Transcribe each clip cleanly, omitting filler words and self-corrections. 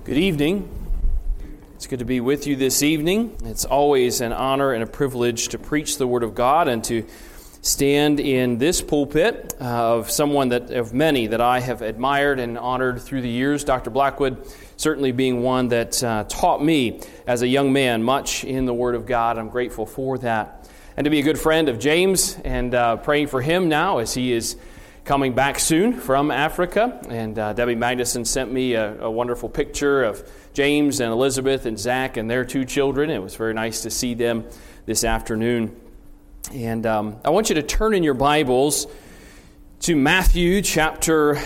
Good evening. It's good to be with you this evening. It's always an honor and a privilege to preach the Word of God and to stand in this pulpit of many that I have admired and honored through the years. Dr. Blackwood certainly being one that taught me as a young man much in the Word of God. I'm grateful for that. And to be a good friend of James and praying for him now as he is coming back soon from Africa. And Debbie Magnuson sent me a wonderful picture of James and Elizabeth and Zach and their two children. It was very nice to see them this afternoon. And I want you to turn in your Bibles to Matthew chapter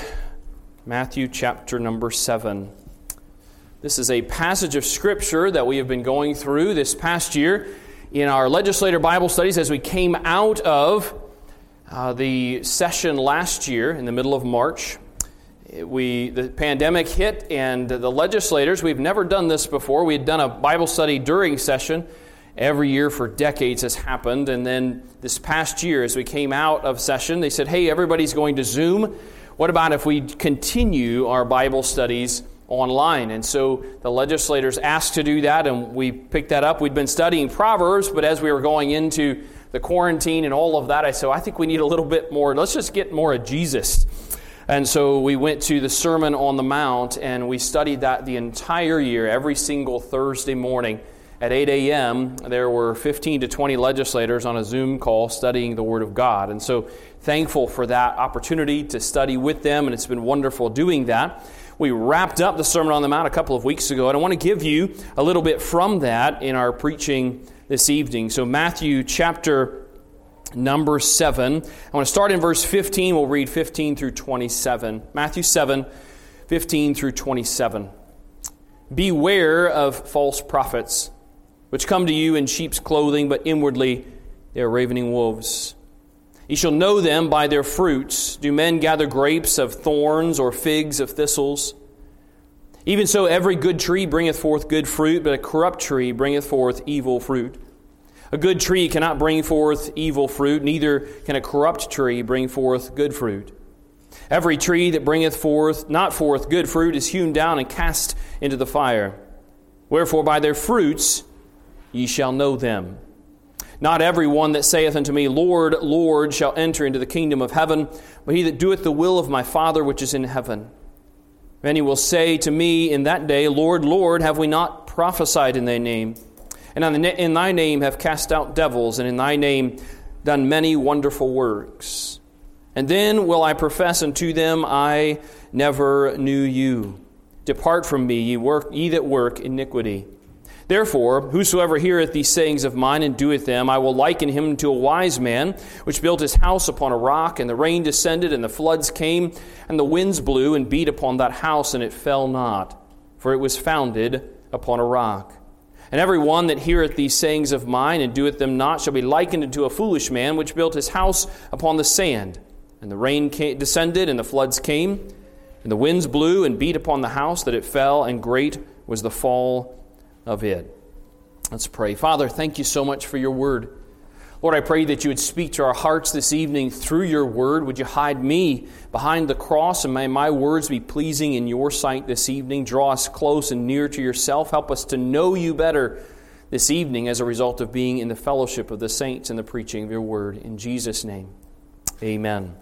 number 7. This is a passage of Scripture that we have been going through this past year in our Legislator Bible studies as we came out of the session last year in the middle of March. The pandemic hit, and the legislators, we've never done this before. We had done a Bible study during session. Every year for decades has happened. And then this past year, as we came out of session, they said, hey, everybody's going to Zoom. What about if we continue our Bible studies online? And so the legislators asked to do that, and we picked that up. We'd been studying Proverbs, but as we were going into the quarantine and all of that, I said, I think we need a little bit more. Let's just get more of Jesus. And so we went to the Sermon on the Mount, and we studied that the entire year, every single Thursday morning. At 8 a.m., there were 15 to 20 legislators on a Zoom call studying the Word of God. And so thankful for that opportunity to study with them, and it's been wonderful doing that. We wrapped up the Sermon on the Mount a couple of weeks ago, and I want to give you a little bit from that in our preaching this evening. So Matthew chapter number 7. I want to start in verse 15. We'll read 15 through 27. Matthew 7, 15 through 27. Beware of false prophets, which come to you in sheep's clothing, but inwardly they are ravening wolves. You shall know them by their fruits. Do men gather grapes of thorns or figs of thistles? Even so, every good tree bringeth forth good fruit, but a corrupt tree bringeth forth evil fruit. A good tree cannot bring forth evil fruit, neither can a corrupt tree bring forth good fruit. Every tree that bringeth not forth good fruit is hewn down and cast into the fire. Wherefore by their fruits ye shall know them. Not every one that saith unto me, Lord, Lord, shall enter into the kingdom of heaven, but he that doeth the will of my Father which is in heaven. Many will say to me in that day, Lord, Lord, have we not prophesied in thy name? And in thy name have cast out devils, and in thy name done many wonderful works. And then will I profess unto them, I never knew you. Depart from me, ye that work iniquity. Therefore, whosoever heareth these sayings of mine and doeth them, I will liken him to a wise man, which built his house upon a rock, and the rain descended, and the floods came, and the winds blew and beat upon that house, and it fell not, for it was founded upon a rock. And every one that heareth these sayings of mine and doeth them not shall be likened unto a foolish man, which built his house upon the sand. And the rain descended, and the floods came, and the winds blew and beat upon the house, that it fell, and great was the fall of it. Let's pray. Father, thank you so much for your word. Lord, I pray that you would speak to our hearts this evening through your word. Would you hide me behind the cross, and may my words be pleasing in your sight this evening. Draw us close and near to yourself. Help us to know you better this evening as a result of being in the fellowship of the saints and the preaching of your word. In Jesus' name, amen.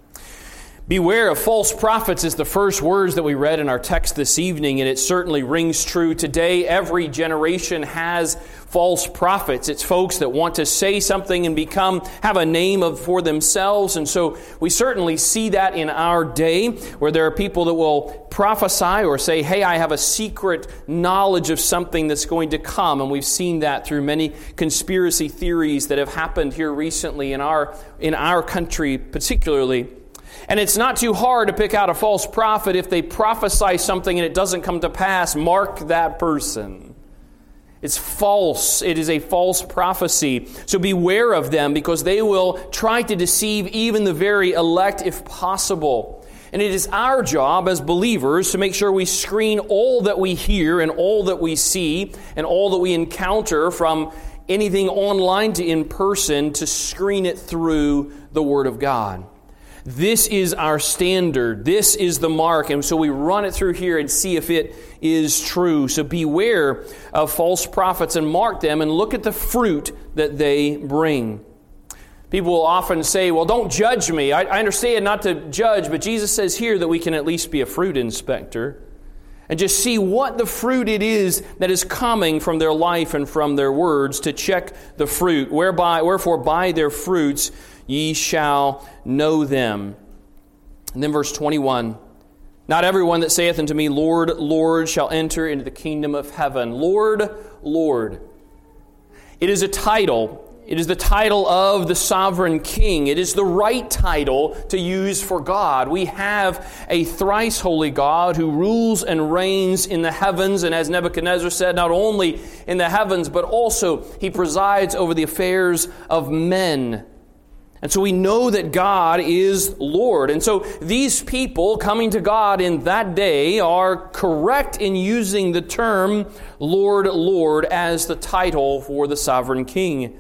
Beware of false prophets is the first words that we read in our text this evening, and it certainly rings true today. Every generation has false prophets. It's folks that want to say something and have a name for themselves. And so we certainly see that in our day, where there are people that will prophesy or say, hey, I have a secret knowledge of something that's going to come. And we've seen that through many conspiracy theories that have happened here recently in our country particularly. And it's not too hard to pick out a false prophet. If they prophesy something and it doesn't come to pass, mark that person. It's false. It is a false prophecy. So beware of them, because they will try to deceive even the very elect if possible. And it is our job as believers to make sure we screen all that we hear and all that we see and all that we encounter, from anything online to in person, to screen it through the Word of God. This is our standard. This is the mark. And so we run it through here and see if it is true. So beware of false prophets and mark them and look at the fruit that they bring. People will often say, well, don't judge me. I understand not to judge, but Jesus says here that we can at least be a fruit inspector and just see what the fruit it is that is coming from their life and from their words, to check the fruit. Wherefore by their fruits ye shall know them. And then verse 21, not everyone that saith unto me, Lord, Lord, shall enter into the kingdom of heaven. Lord, Lord. It is a title. It is the title of the sovereign king. It is the right title to use for God. We have a thrice holy God who rules and reigns in the heavens, and as Nebuchadnezzar said, not only in the heavens, but also he presides over the affairs of men. And so we know that God is Lord. And so these people coming to God in that day are correct in using the term Lord, Lord as the title for the sovereign king.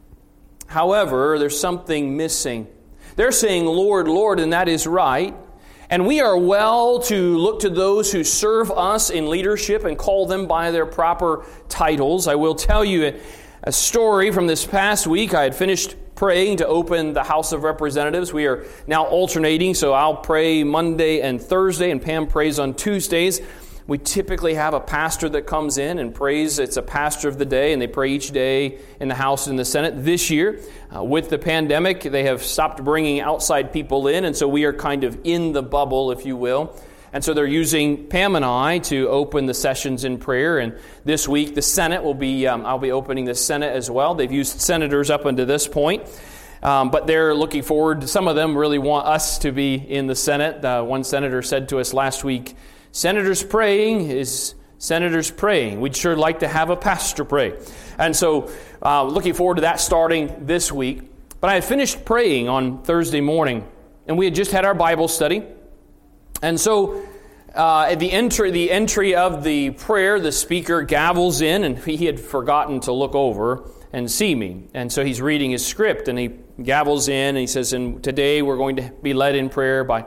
However, there's something missing. They're saying Lord, Lord, and that is right. And we are well to look to those who serve us in leadership and call them by their proper titles. I will tell you a story from this past week. I had finished praying to open the House of Representatives. We are now alternating, so I'll pray Monday and Thursday, and Pam prays on Tuesdays. We typically have a pastor that comes in and prays. It's a pastor of the day, and they pray each day in the House and the Senate. This year, with the pandemic, they have stopped bringing outside people in, and so we are kind of in the bubble, if you will. And so they're using Pam and I to open the sessions in prayer. And this week, the Senate will be, I'll be opening the Senate as well. They've used senators up until this point. But they're looking forward. Some of them really want us to be in the Senate. One senator said to us last week, senators praying is senators praying. We'd sure like to have a pastor pray. And so looking forward to that starting this week. But I had finished praying on Thursday morning, and we had just had our Bible study. And so at the entry of the prayer, the speaker gavels in, and he had forgotten to look over and see me. And so he's reading his script, and he gavels in, and he says, and today we're going to be led in prayer by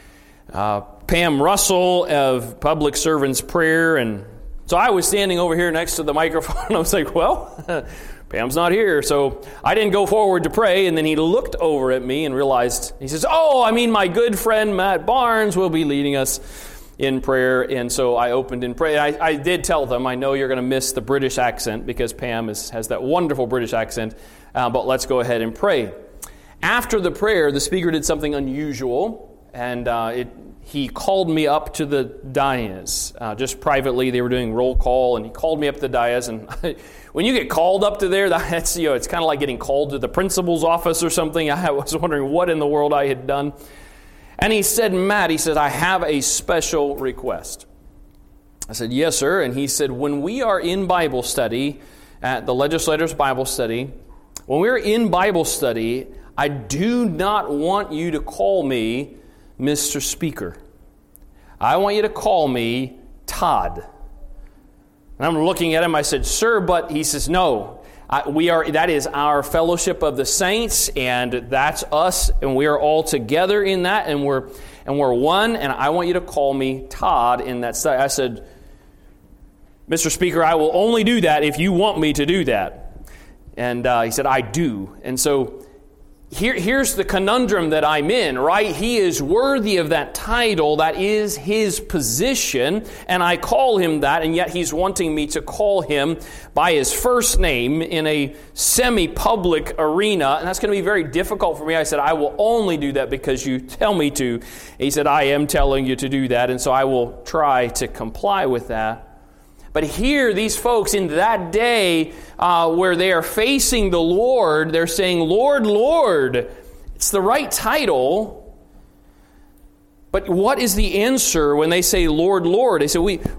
Pam Russell of Public Servants Prayer. And so I was standing over here next to the microphone. I was like, well, Pam's not here. So I didn't go forward to pray. And then he looked over at me and realized, he says, my good friend Matt Barnes will be leading us in prayer. And so I opened in prayer. I did tell them, I know you're going to miss the British accent because Pam has that wonderful British accent. But let's go ahead and pray. After the prayer, the speaker did something unusual. And he called me up to the dais. Just privately, they were doing roll call, and he called me up to the dais. And when you get called up to there, that's it's kind of like getting called to the principal's office or something. I was wondering what in the world I had done. And he said, Matt, he said, I have a special request. I said, yes, sir. And he said, when we are in Bible study, at the Legislators' Bible study, when we're in Bible study, I do not want you to call me Mr. Speaker. I want you to call me Todd. And I'm looking at him, I said, sir, but he says, no, that is our fellowship of the saints, and that's us, and we are all together in that, and we're one, and I want you to call me Todd in that study. I said, Mr. Speaker, I will only do that if you want me to do that. And he said, I do. And so Here's the conundrum that I'm in, right? He is worthy of that title. That is his position, and I call him that, and yet he's wanting me to call him by his first name in a semi-public arena, and that's going to be very difficult for me. I said, I will only do that because you tell me to. He said, I am telling you to do that, and so I will try to comply with that. But here, these folks in that day where they are facing the Lord, they're saying, Lord, Lord. It's the right title. But what is the answer when they say, Lord, Lord? They say,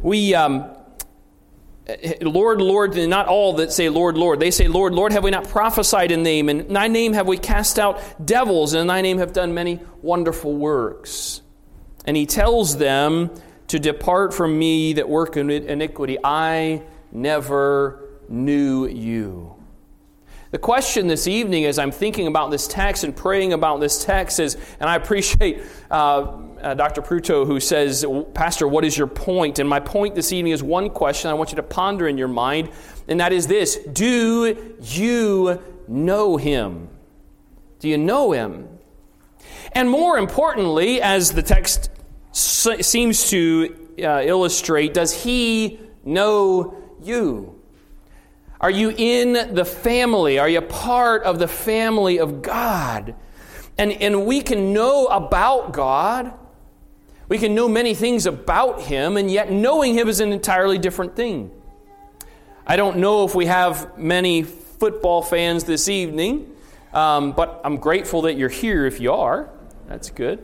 Lord, Lord, and not all that say, Lord, Lord. They say, Lord, Lord, have we not prophesied in name? And in thy name have we cast out devils, and in thy name have done many wonderful works. And he tells them to depart from me that work in iniquity. I never knew you. The question this evening as I'm thinking about this text and praying about this text is, and I appreciate Dr. Pruto who says, Pastor, what is your point? And my point this evening is one question I want you to ponder in your mind, and that is this: do you know Him? Do you know Him? And more importantly, as the text seems to illustrate, does He know you? Are you in the family? Are you part of the family of God? And we can know about God. We can know many things about Him, and yet knowing Him is an entirely different thing. I don't know if we have many football fans this evening, but I'm grateful that you're here if you are. That's good.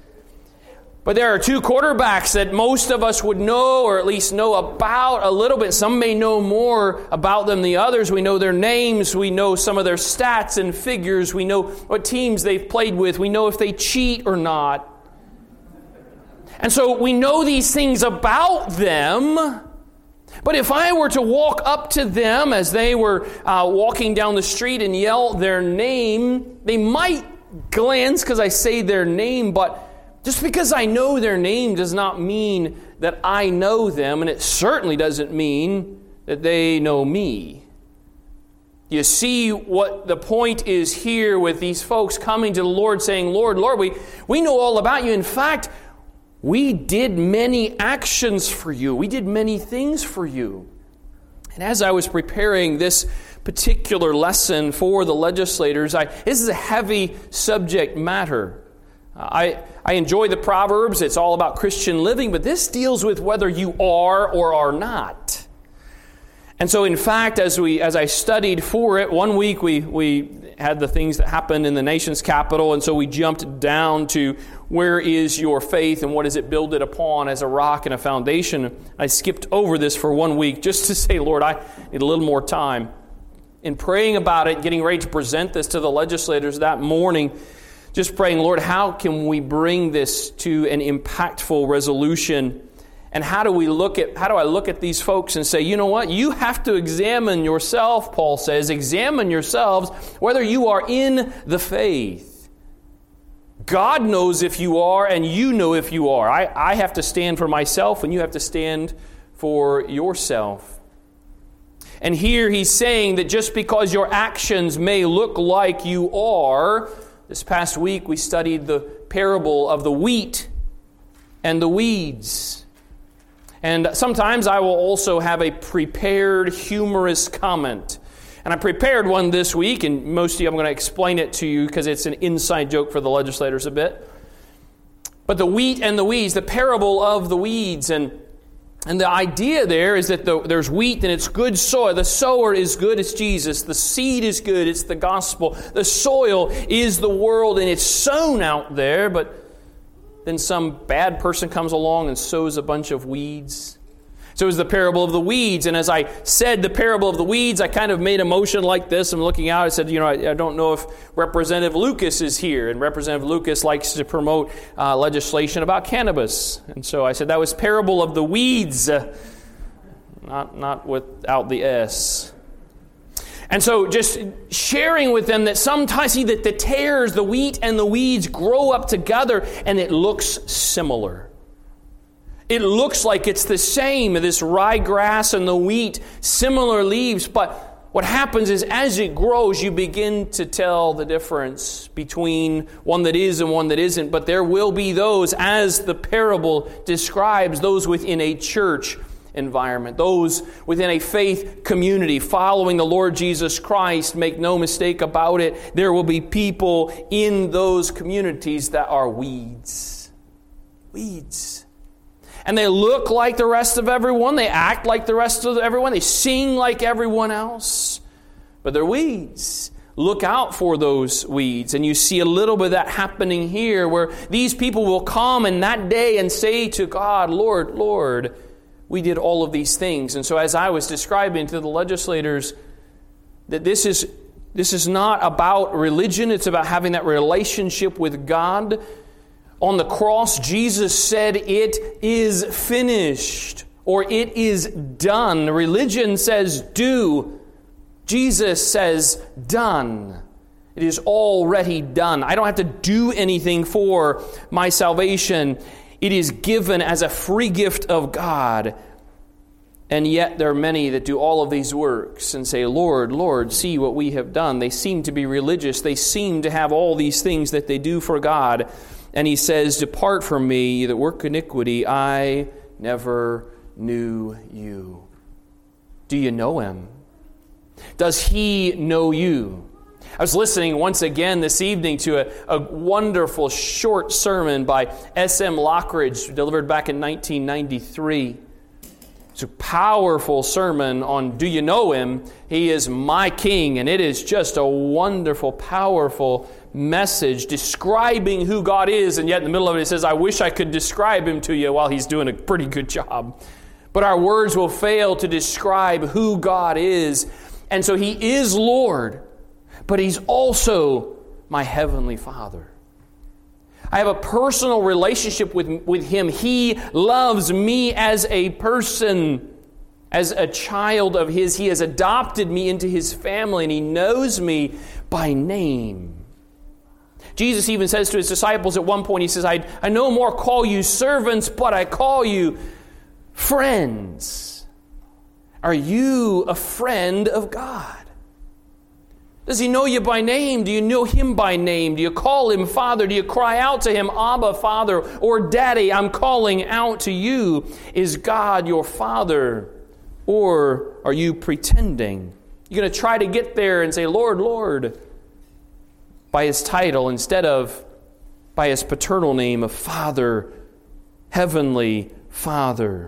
But there are two quarterbacks that most of us would know, or at least know about a little bit. Some may know more about them than the others. We know their names. We know some of their stats and figures. We know what teams they've played with. We know if they cheat or not. And so we know these things about them. But if I were to walk up to them as they were walking down the street and yell their name, they might glance because I say their name, but just because I know their name does not mean that I know them, and it certainly doesn't mean that they know me. You see what the point is here with these folks coming to the Lord saying, Lord, we know all about you. In fact, we did many actions for you. We did many things for you. And as I was preparing this particular lesson for the legislators, this is a heavy subject matter. I enjoy the Proverbs. It's all about Christian living, but this deals with whether you are or are not. And so, in fact, as I studied for it, one week we had the things that happened in the nation's capital, and so we jumped down to where is your faith and what is it builded upon as a rock and a foundation. I skipped over this for 1 week just to say, Lord, I need a little more time. In praying about it, getting ready to present this to the legislators that morning, just praying, Lord, how can we bring this to an impactful resolution? And how do I look at these folks and say, you know what? You have to examine yourself, Paul says. Examine yourselves whether you are in the faith. God knows if you are, and you know if you are. I have to stand for myself, and you have to stand for yourself. And here he's saying that just because your actions may look like you are. This past week we studied the parable of the wheat and the weeds. And sometimes I will also have a prepared humorous comment. And I prepared one this week, and most of you, I'm going to explain it to you because it's an inside joke for the legislators a bit. But the wheat and the weeds, the parable of the weeds. And the idea there is that there's wheat and it's good soil. The sower is good, it's Jesus. The seed is good, it's the gospel. The soil is the world, and it's sown out there, but then some bad person comes along and sows a bunch of weeds. So it was the parable of the weeds. And as I said the parable of the weeds, I kind of made a motion like this. I'm looking out. I said, I don't know if Representative Lucas is here. And Representative Lucas likes to promote legislation about cannabis. And so I said that was parable of the weeds, not without the S. And so just sharing with them that sometimes see that the tares, the wheat and the weeds grow up together and it looks similar. It looks like it's the same, this ryegrass and the wheat, similar leaves. But what happens is as it grows, you begin to tell the difference between one that is and one that isn't. But there will be those, as the parable describes, those within a church environment, those within a faith community following the Lord Jesus Christ. Make no mistake about it, there will be people in those communities that are weeds. Weeds. And they look like the rest of everyone. They act like the rest of everyone. They sing like everyone else. But they're weeds. Look out for those weeds. And you see a little bit of that happening here, where these people will come in that day and say to God, Lord, Lord, we did all of these things. And so as I was describing to the legislators, that this is not about religion. It's about having that relationship with God. On the cross, Jesus said, it is finished, or it is done. Religion says do, Jesus says, done. It is already done. I don't have to do anything for my salvation. It is given as a free gift of God. And yet there are many that do all of these works and say, Lord, Lord, see what we have done. They seem to be religious. They seem to have all these things that they do for God. And he says, depart from me, you that work iniquity. I never knew you. Do you know him? Does he know you? I was listening once again this evening to a wonderful short sermon by S.M. Lockridge, delivered back in 1993. It's a powerful sermon on do you know him? He is my king. And it is just a wonderful, powerful message describing who God is. And yet in the middle of it, it says, I wish I could describe him to you while he's doing a pretty good job. But our words will fail to describe who God is. And so he is Lord, but he's also my heavenly Father. I have a personal relationship with him. He loves me as a person, as a child of his. He has adopted me into his family, and he knows me by name. Jesus even says to his disciples at one point, he says, I no more call you servants, but I call you friends. Are you a friend of God? Does he know you by name? Do you know him by name? Do you call him Father? Do you cry out to him, Abba, Father, or Daddy, I'm calling out to you? Is God your Father? Or are you pretending? You're going to try to get there and say, Lord, Lord, by his title instead of by his paternal name of Father, Heavenly Father.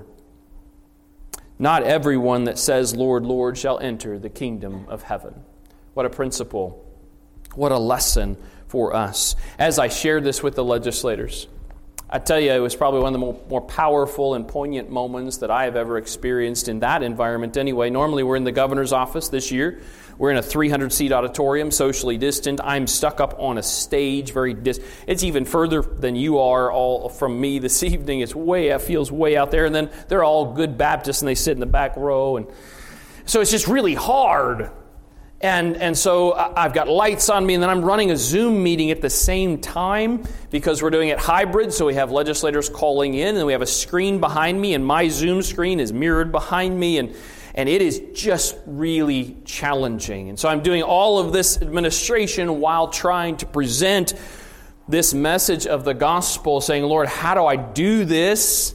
Not everyone that says, Lord, Lord, shall enter the kingdom of heaven. What a principle. What a lesson for us. As I shared this with the legislators, I tell you, it was probably one of the more powerful and poignant moments that I have ever experienced in that environment anyway. Normally we're in the governor's office this year. We're in a 300-seat auditorium, socially distant. I'm stuck up on a stage, it's even further than you are all from me this evening. It feels way out there. And then they're all good Baptists and they sit in the back row. And so it's just really hard. And so I've got lights on me, and then I'm running a Zoom meeting at the same time because we're doing it hybrid. So we have legislators calling in, and we have a screen behind me, and my Zoom screen is mirrored behind me, and it is just really challenging. And so I'm doing all of this administration while trying to present this message of the gospel, saying, Lord, how do I do this?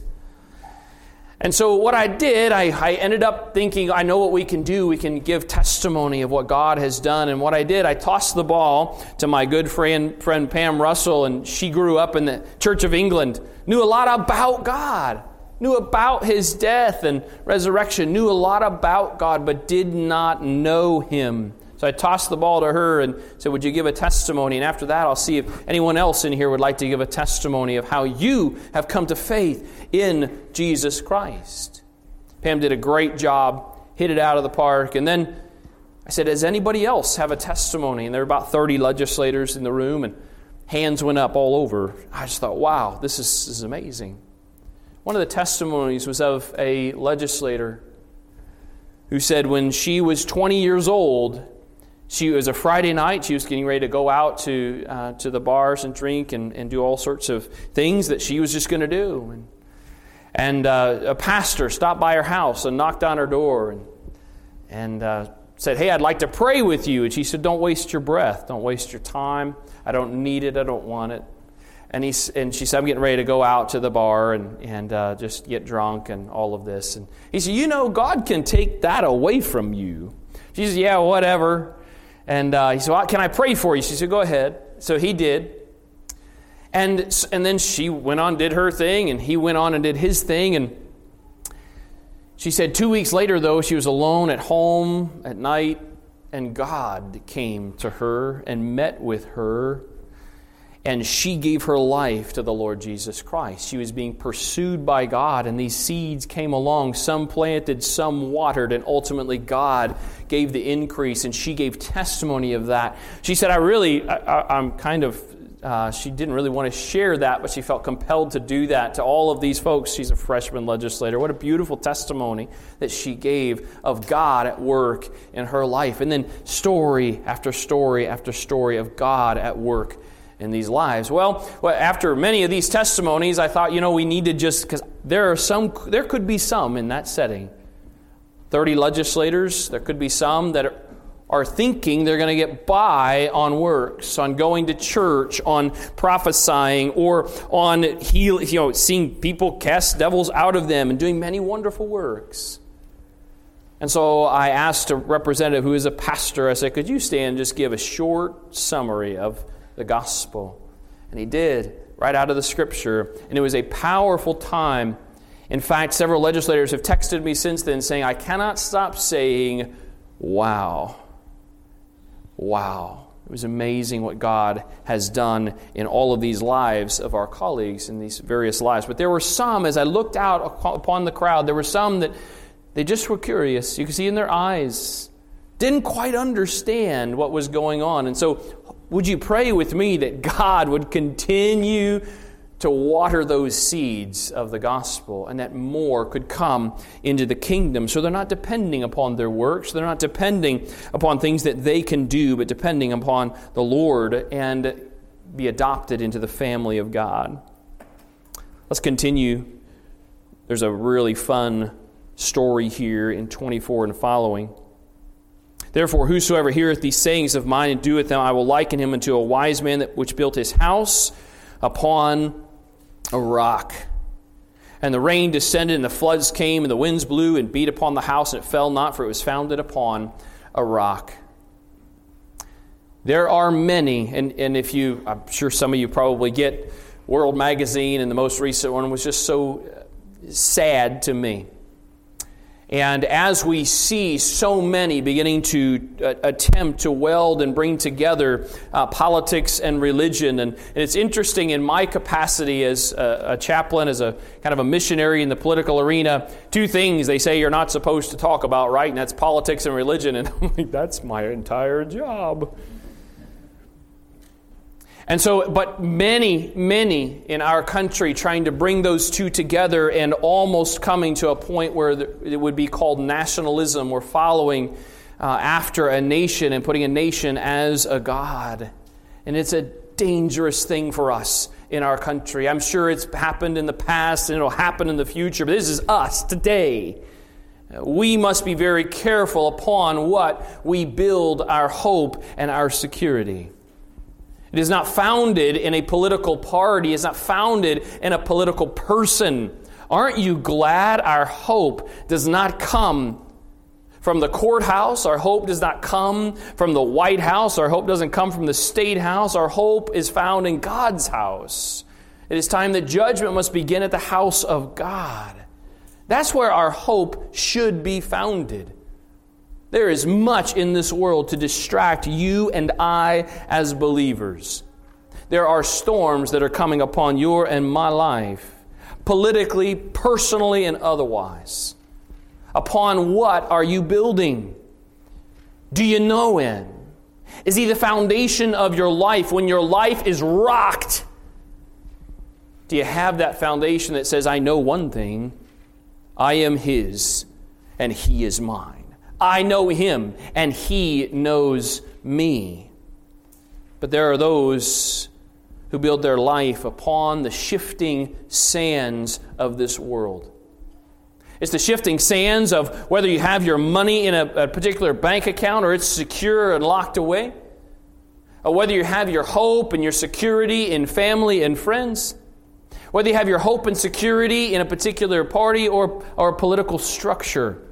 And so what I did, I ended up thinking, I know what we can do. We can give testimony of what God has done. And what I did, I tossed the ball to my good friend Pam Russell, and she grew up in the Church of England, knew a lot about God, knew about his death and resurrection, knew a lot about God, but did not know him. So I tossed the ball to her and said, would you give a testimony? And after that, I'll see if anyone else in here would like to give a testimony of how you have come to faith in Jesus Christ. Pam did a great job, hit it out of the park. And then I said, does anybody else have a testimony? And there were about 30 legislators in the room, and hands went up all over. I just thought, wow, this is amazing. One of the testimonies was of a legislator who said when she was 20 years old, it was a Friday night. She was getting ready to go out to the bars and drink and do all sorts of things that she was just going to do. And a pastor stopped by her house and knocked on her door and said, hey, I'd like to pray with you. And she said, don't waste your breath. Don't waste your time. I don't need it. I don't want it. And she said, I'm getting ready to go out to the bar and just get drunk and all of this. And he said, God can take that away from you. She said, yeah, whatever. And he said, well, can I pray for you? She said, go ahead. So he did. And then she went on, did her thing, and he went on and did his thing. And she said 2 weeks later, though, she was alone at home at night, and God came to her and met with her, and she gave her life to the Lord Jesus Christ. She was being pursued by God, and these seeds came along. Some planted, some watered, and ultimately God gave the increase, and she gave testimony of that. She said, I'm kind of she didn't really want to share that, but she felt compelled to do that to all of these folks. She's a freshman legislator. What a beautiful testimony that she gave of God at work in her life. And then story after story after story of God at work in these lives. Well, after many of these testimonies, I thought, we need to just, because there could be some in that setting. 30 legislators, there could be some that are thinking they're going to get by on works, on going to church, on prophesying, or on seeing people cast devils out of them and doing many wonderful works. And so I asked a representative who is a pastor, I said, could you stand and just give a short summary of the gospel? And he did, right out of the Scripture. And it was a powerful time. In fact, several legislators have texted me since then saying, I cannot stop saying, wow. Wow. It was amazing what God has done in all of these lives of our colleagues in these various lives. But there were some, as I looked out upon the crowd, there were some that they just were curious. You could see in their eyes, didn't quite understand what was going on. And so would you pray with me that God would continue to water those seeds of the gospel and that more could come into the kingdom, so they're not depending upon their works, they're not depending upon things that they can do, but depending upon the Lord and be adopted into the family of God. Let's continue. There's a really fun story here in 24 and following. Therefore, whosoever heareth these sayings of mine and doeth them, I will liken him unto a wise man which built his house upon a rock. And the rain descended, and the floods came, and the winds blew and beat upon the house, and it fell not, for it was founded upon a rock. There are many, and I'm sure some of you probably get World Magazine, and the most recent one was just so sad to me. And as we see so many beginning to attempt to weld and bring together politics and religion, and it's interesting in my capacity as a chaplain, as a kind of a missionary in the political arena, two things they say you're not supposed to talk about, right? And that's politics and religion. And I'm like, that's my entire job. And so, but many in our country trying to bring those two together and almost coming to a point where it would be called nationalism. We're following after a nation and putting a nation as a god. And it's a dangerous thing for us in our country. I'm sure it's happened in the past and it'll happen in the future, but this is us today. We must be very careful upon what we build our hope and our security. It is not founded in a political party. It's not founded in a political person. Aren't you glad our hope does not come from the courthouse? Our hope does not come from the White House. Our hope doesn't come from the State House. Our hope is found in God's house. It is time that judgment must begin at the house of God. That's where our hope should be founded. There is much in this world to distract you and I as believers. There are storms that are coming upon your and my life, politically, personally, and otherwise. Upon what are you building? Do you know Him? Is He the foundation of your life when your life is rocked? Do you have that foundation that says, I know one thing, I am His and He is mine. I know Him, and He knows me. But there are those who build their life upon the shifting sands of this world. It's the shifting sands of whether you have your money in a particular bank account or it's secure and locked away, or whether you have your hope and your security in family and friends, whether you have your hope and security in a particular party or a political structure.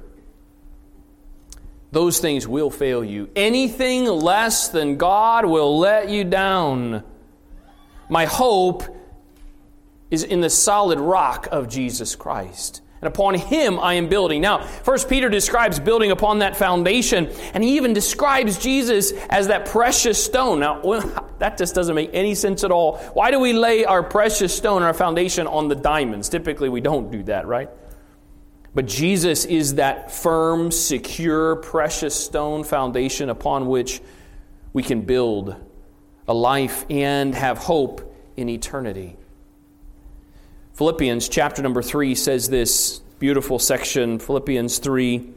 Those things will fail you. Anything less than God will let you down. My hope is in the solid rock of Jesus Christ. And upon Him I am building. Now, 1 Peter describes building upon that foundation, and he even describes Jesus as that precious stone. Now, that just doesn't make any sense at all. Why do we lay our precious stone, our foundation, on the diamonds? Typically, we don't do that, right? But Jesus is that firm, secure, precious stone foundation upon which we can build a life and have hope in eternity. Philippians chapter number 3 says this beautiful section, Philippians 3,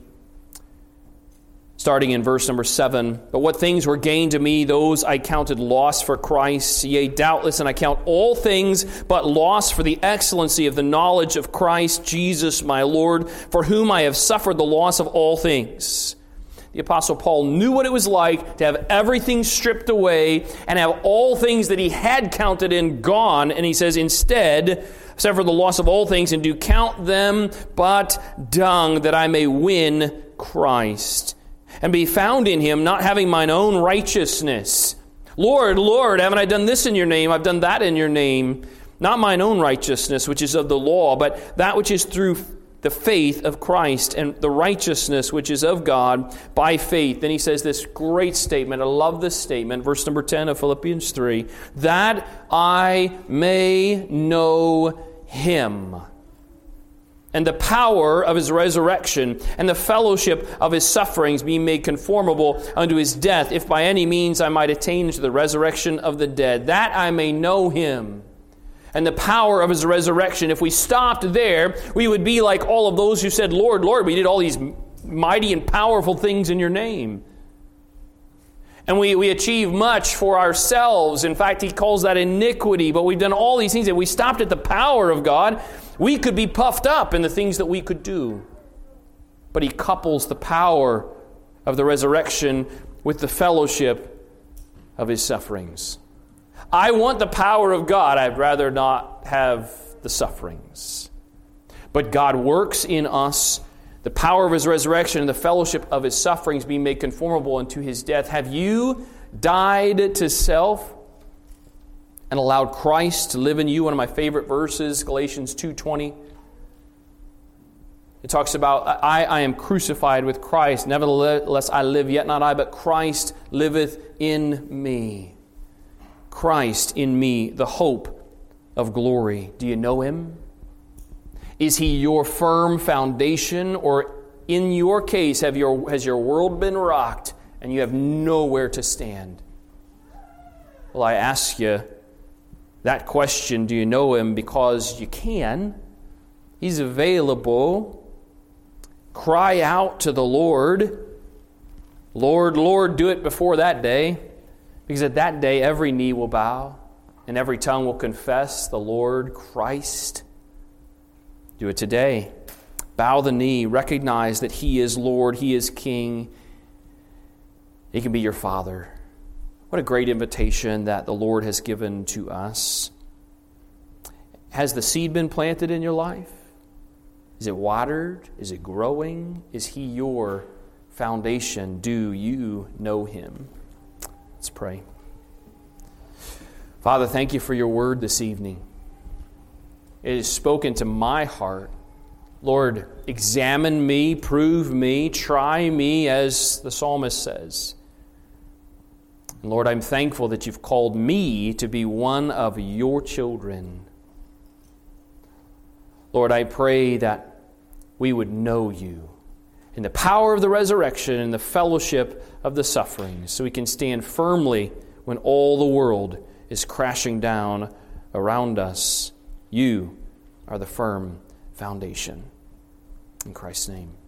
starting in verse number 7. But what things were gained to me, those I counted loss for Christ. Yea, doubtless, and I count all things but loss for the excellency of the knowledge of Christ Jesus my Lord, for whom I have suffered the loss of all things. The Apostle Paul knew what it was like to have everything stripped away and have all things that he had counted in gone. And he says, instead, suffer the loss of all things and do count them but dung, that I may win Christ and be found in him, not having mine own righteousness. Lord, Lord, haven't I done this in your name? I've done that in your name. Not mine own righteousness, which is of the law, but that which is through the faith of Christ, and the righteousness which is of God by faith. Then he says this great statement. I love this statement. Verse number 10 of Philippians 3. That I may know him, and the power of his resurrection, and the fellowship of his sufferings, being made conformable unto his death, if by any means I might attain to the resurrection of the dead. That I may know him, and the power of his resurrection. If we stopped there, we would be like all of those who said, Lord, Lord, we did all these mighty and powerful things in your name. And we achieve much for ourselves. In fact, he calls that iniquity. But we've done all these things. If we stopped at the power of God, we could be puffed up in the things that we could do. But he couples the power of the resurrection with the fellowship of his sufferings. I want the power of God. I'd rather not have the sufferings. But God works in us the power of his resurrection and the fellowship of his sufferings, being made conformable unto his death. Have you died to self and allowed Christ to live in you? One of my favorite verses, Galatians 2:20. It talks about, I am crucified with Christ. Nevertheless, I live, yet not I, but Christ liveth in me. Christ in me, the hope of glory. Do you know him? Is he your firm foundation? Or in your case, has your world been rocked and you have nowhere to stand? Well, I ask you that question, do you know him? Because you can. He's available. Cry out to the Lord. Lord, Lord, do it before that day. Because at that day, every knee will bow and every tongue will confess the Lord Christ. Do it today. Bow the knee. Recognize that he is Lord. He is King. He can be your Father. What a great invitation that the Lord has given to us. Has the seed been planted in your life? Is it watered? Is it growing? Is he your foundation? Do you know him? Let's pray. Father, thank you for your word this evening. It is spoken to my heart. Lord, examine me, prove me, try me, as the psalmist says. And Lord, I'm thankful that you've called me to be one of your children. Lord, I pray that we would know you in the power of the resurrection and the fellowship of the sufferings, so we can stand firmly when all the world is crashing down around us. You are the firm foundation. In Christ's name.